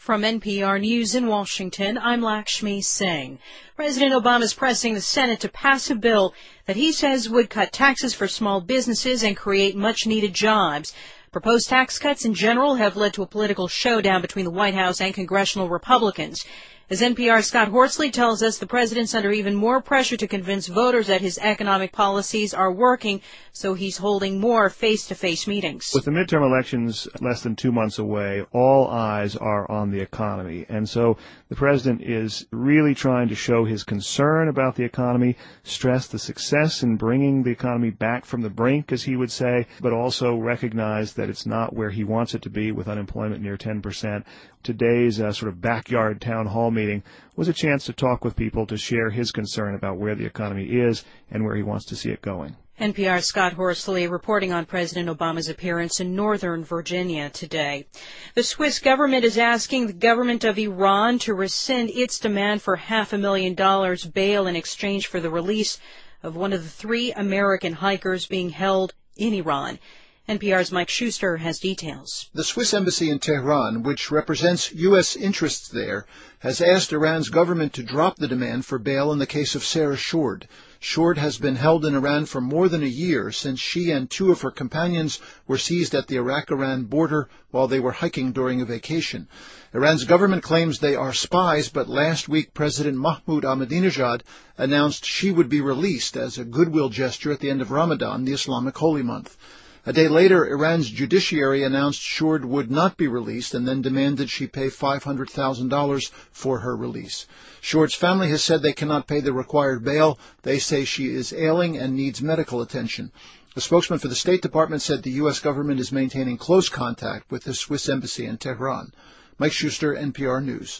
From NPR News in Washington, I'm Lakshmi Singh. President Obama is pressing the Senate to pass a bill that he says would cut taxes for small businesses and create much-needed jobs. Proposed tax cuts in general have led to a political showdown between the White House and congressional Republicans. As NPR's Scott Horsley tells us, the president's under even more pressure to convince voters that his economic policies are working, so he's holding more face-to-face meetings. With the midterm elections less than 2 months away, all eyes are on the economy. And so the president is really trying to show his concern about the economy, stress the success in bringing the economy back from the brink, as he would say, but also recognize that it's not where he wants it to be with unemployment near 10%. Today's sort of backyard town hall meeting was a chance to talk with people to share his concern about where the economy is and where he wants to see it going. NPR's Scott Horsley reporting on President Obama's appearance in Northern Virginia today. The Swiss government is asking the government of Iran to rescind its demand for $500,000 bail in exchange for the release of one of the 3 American hikers being held in Iran. NPR's Mike Schuster has details. The Swiss embassy in Tehran, which represents U.S. interests there, has asked Iran's government to drop the demand for bail in the case of Sarah Shourd. Shourd has been held in Iran for more than a year since she and 2 of her companions were seized at the Iraq-Iran border while they were hiking during a vacation. Iran's government claims they are spies, but last week President Mahmoud Ahmadinejad announced she would be released as a goodwill gesture at the end of Ramadan, the Islamic holy month. A day later, Iran's judiciary announced Shourd would not be released and then demanded she pay $500,000 for her release. Shourd's family has said they cannot pay the required bail. They say she is ailing and needs medical attention. A spokesman for the State Department said the U.S. government is maintaining close contact with the Swiss embassy in Tehran. Mike Schuster, NPR News.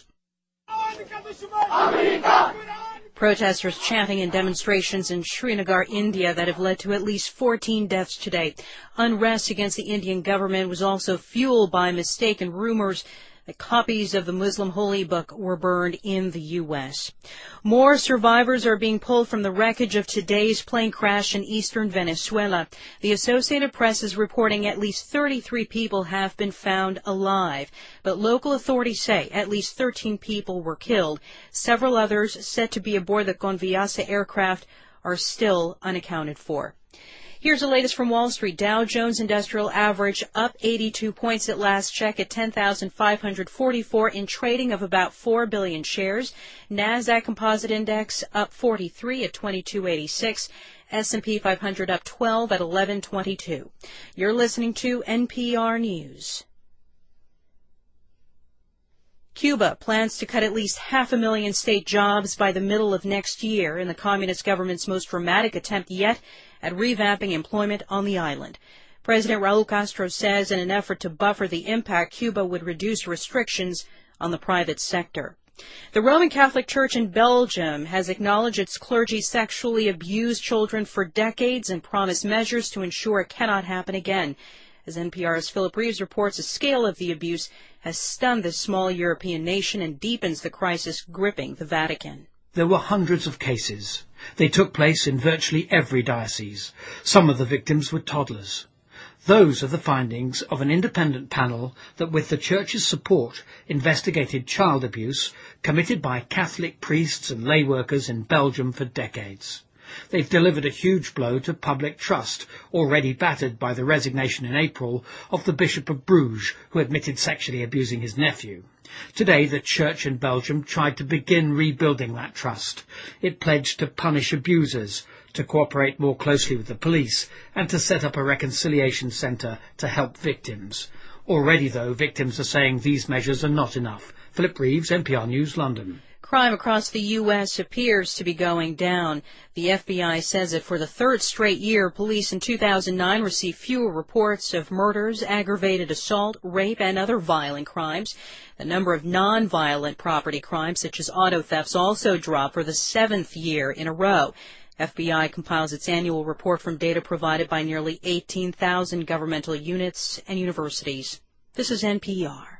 Protesters chanting in demonstrations in Srinagar, India, that have led to at least 14 deaths today. Unrest against the Indian government was also fueled by mistaken rumors that copies of the Muslim holy book were burned in the U.S. More survivors are being pulled from the wreckage of today's plane crash in eastern Venezuela. The Associated Press is reporting at least 33 people have been found alive, but local authorities say at least 13 people were killed. Several others set to be aboard the Conviasa aircraft are still unaccounted for. Here's the latest from Wall Street. Dow Jones Industrial Average up 82 points at last check at 10,544 in trading of about 4 billion shares. NASDAQ Composite Index up 43 at 2286. S&P 500 up 12 at 1122. You're listening to NPR News. Cuba plans to cut at least 500,000 state jobs by the middle of next year in the communist government's most dramatic attempt yet at revamping employment on the island. President Raul Castro says in an effort to buffer the impact, Cuba would reduce restrictions on the private sector. The Roman Catholic Church in Belgium has acknowledged its clergy sexually abused children for decades and promised measures to ensure it cannot happen again. As NPR's Philip Reeves reports, the scale of the abuse has stunned this small European nation and deepens the crisis gripping the Vatican. There were hundreds of cases. They took place in virtually every diocese. Some of the victims were toddlers. Those are the findings of an independent panel that, with the Church's support, investigated child abuse committed by Catholic priests and lay workers in Belgium for decades. They've delivered a huge blow to public trust, already battered by the resignation in April of the Bishop of Bruges, who admitted sexually abusing his nephew. Today, the Church in Belgium tried to begin rebuilding that trust. It pledged to punish abusers, to cooperate more closely with the police, and to set up a reconciliation centre to help victims. Already, though, victims are saying these measures are not enough. Philip Reeves, NPR News, London. Crime across the U.S. appears to be going down. The FBI says that for the 3rd straight year, police in 2009 received fewer reports of murders, aggravated assault, rape, and other violent crimes. The number of non-violent property crimes, such as auto thefts, also dropped for the 7th year in a row. FBI compiles its annual report from data provided by nearly 18,000 governmental units and universities. This is NPR.